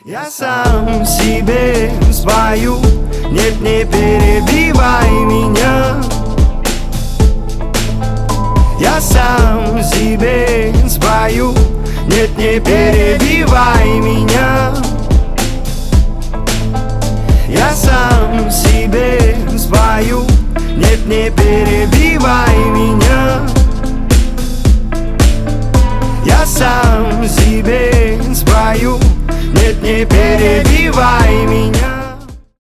Я сам себе спою, нет, не перебивай меня. Я сам себе спою, нет, не перебивай меня. Я сам себе спою, нет, не перебивай меня. Я сам себе спою, нет, не перебивай меня.